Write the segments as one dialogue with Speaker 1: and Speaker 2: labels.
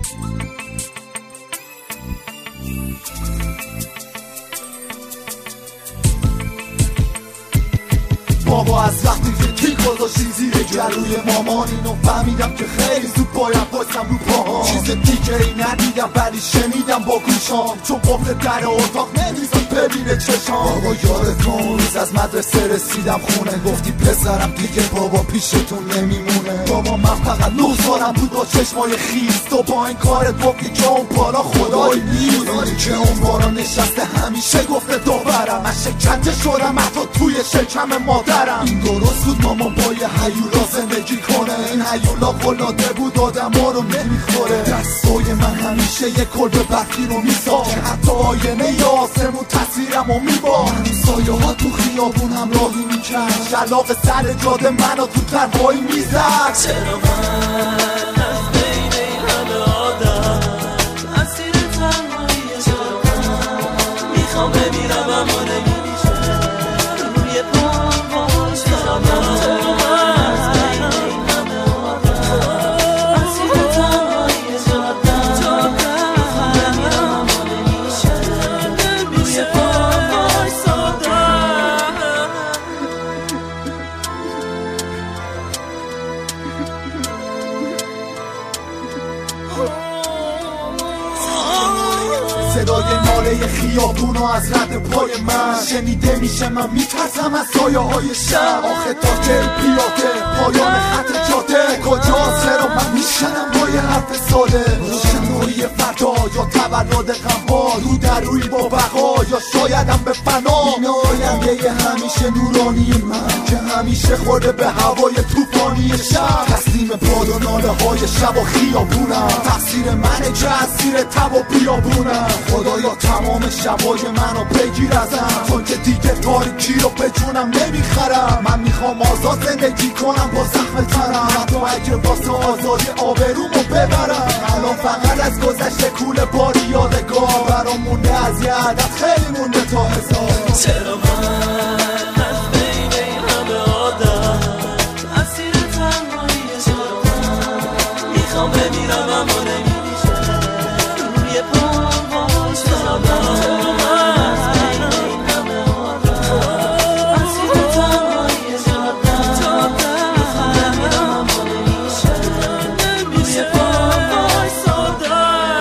Speaker 1: بابا از وقتی که تیک گذاشتی زیر گلوی مامان اینو فهمیدم که خیلی زود باید باشم رو پاهام. چیز دیگه ای ندیدم ولی شنیدم با گوشام، چون قفل در اتاق نمیزد ببینه چشام. بابا یادت اون روز از مدرسه رسیدم خونه، گفتی پسرم دیگه بابا پیشتون نمیمونه. بابا من فقط 9 سالم بود با چشمای خیس، تو با این کارت گفتی که اون بالا خدایی نیست، که اون بالا نشسته همیشه گفته دوبرم. من شکنجه شدم حتی توی شکم مادرم. این درست بود مامان با یه هیولا زندگی کنه، این هیولا قلاده بود آدما رو نمیخوره. دستای من همیشه یه کلب برفی رو میساخت که حتی آینه آسمون تصویرم رو میبارد. سایه ها تو خیابون همراهی میکرد، شلاق سر جاده منو تو تنهایی میزد.
Speaker 2: چرا من از بین این همه آدم اسیر تنهایی، چرا من میخوام بمیرم اما نمیشه روی پام وایسادم. چرا من از بین این همه آدم اسیر تنهایی، چرا من میخوام بمیرم اما نمیشه روی پام وایسادم.
Speaker 1: صدای ناله خیابونو از رد پای من شنیده میشه، من میترسم از سایه های شب. آخه تا که پیاده پایان خط جاده کجاست؟ چرا من میشنم با یه حرف ساده؟ روشنایی فردا یا تولد غمها، رو در روی با بقا یا شایدم به فنا. این آینده همیشه نورانی من که همیشه خورده به هوای طوفانی شب. تسلیم باد و ناله های شب و خیابونم، تقصیر منه که از زیر تب و بیابونم. خدایا تمام شبای منو بگیر ازم، چون که دیگه تاریکی رو به جونم نمیخرم. من میخوام آزاد زندگی کنم با زخم ترم، حتی اگه واسه آزادی آبرومو ببرم. الان فقط از گذشته کوله باری یادگار برام مونده، از یه عدد خیلی مونده تا هزار.
Speaker 2: چرا من از بین این همه آدم اسیر تنهایی، چرا من میخوام بمیرم اما نمیشه روی پام وایسادم. چرا من از بین این همه آدم اسیر تنهایی، چرا من میخوام بمیرم اما نمیشه روی پام وایسادم.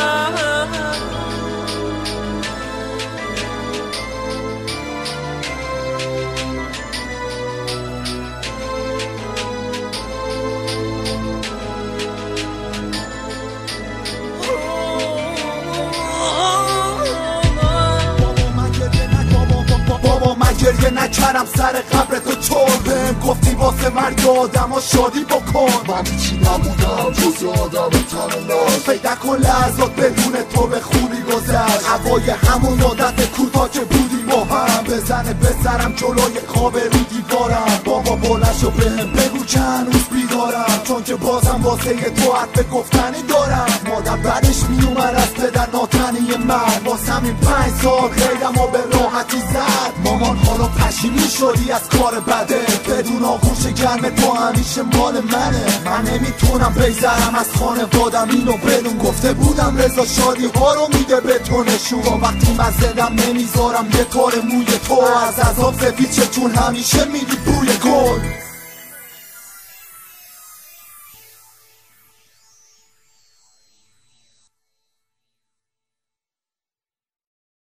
Speaker 1: بابا من گریه نکردم سر قبر تو، چون بهم گفتی واسه مرگ آدم ها شادی بکن. من هیچی نبودم جز آدم تنلاش، پیدا کن لحظات بدون تو به خوبی گذشت. هوای همون عادت کوتاه که بودیم با هم، بزنه به سرم جلوی خواب رو دیوارم. بابا بلند شو بهم بگو که هنوز بیدارم، چون که بازم واسه تو حرف گفتنی دارم. مادر بعدش میومد از پدر ناتنی من، واسه همین 5 سال غیرم و به راحتی زد. مامان حالا پشیمون شدی از کار بده، بدون آغوش گرم تو همیشه مال منه. من نمیتونم بگذرم از خانوادم اینو بدون، گفته بودم رضا شادی ها رو میده به تو نشون. وقتی من زدم نمیذارم یه کار موی تو از عذاب سفید چه، چون همیشه میدی بوی گل.